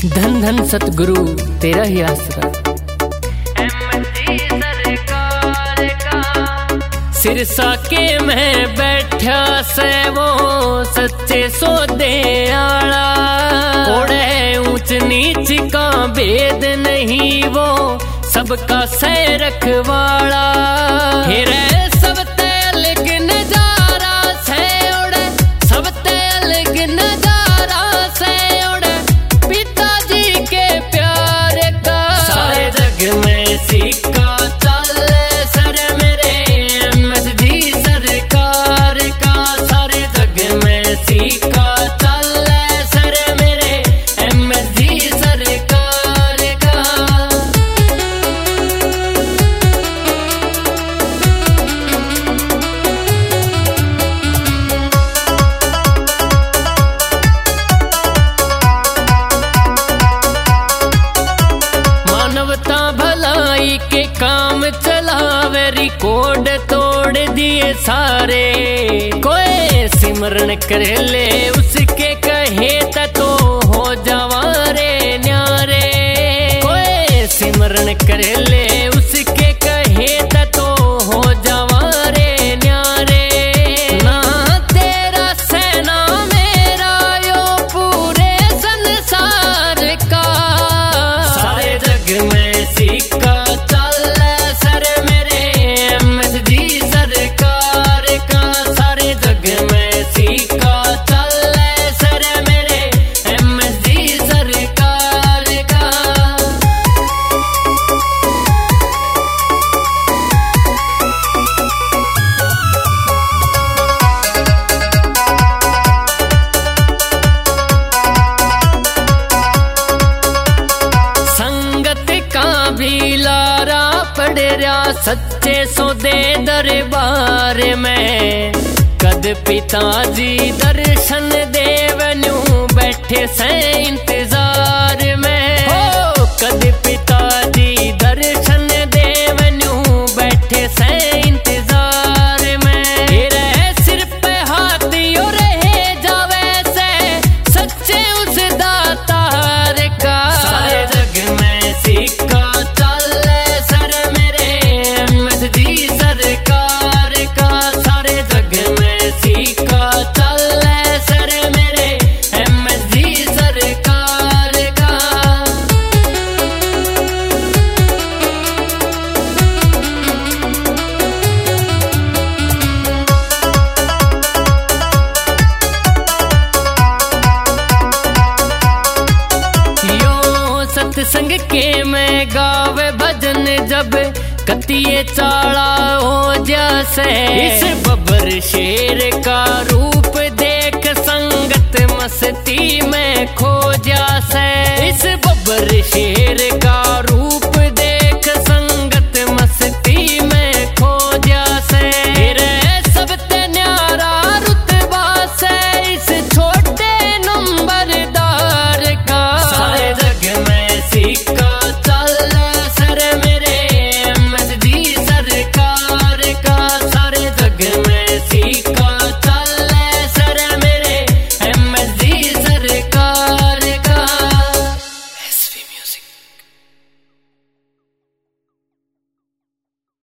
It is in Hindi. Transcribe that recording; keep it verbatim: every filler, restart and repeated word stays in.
धन धन सतगुरु तेरा ही आसरा। सिरसा के में बैठा से वो सच्चे सौदे आला, ओढ़े ऊंच नीच का भेद नहीं वो सबका सह रखवाला। हेरे सब अलग नजारा से ओढ़े, सब अलग नजारा से ओढ़े पिताजी के प्यार का। सारे जग में सिक्का चले सर मेरे एम एस डी सरकार का। सारे जग में सिक्का चले सर मेरे एम एस डी सरकार का। मानवता भलाई के काम चलावे, रिकॉर्ड तोड़ दिए सारे। कोई सिमरन कर ले उसके कहे तो हो जवारे न्यारे। कोई सिमरन कर ले उसके कहे तो हो जवारे न्यारे। ना तेरा सेना मेरा यो पूरे संसार का। सारे जग में सिक्का चले सर मेरे एम एस डी सरकार का। सारे जग में सिक्का चले सर मेरे एम एस डी सरकार का। संगत का भी लारा पड़ रहा सच्चे सौदे दरबार में। कद पिताजी दर्शन देवन्यू बैठे से इंतजार में। हो कद पिताजी दर्शन देवन्यू बैठे से इंतजार में। तेरे सिर पे हाथ दियो रहे जावे से सच्चे उस दातार का। सारे जग में सिक्का चले सर मेरे एम एस डी सरकार का। सारे जग में सिक्का चले सर मेरे एम एस डी सरकार का। यो सत्संग के में गावे भजन जब कतिये चाला हो जैसे। इस बबर शेर का रूप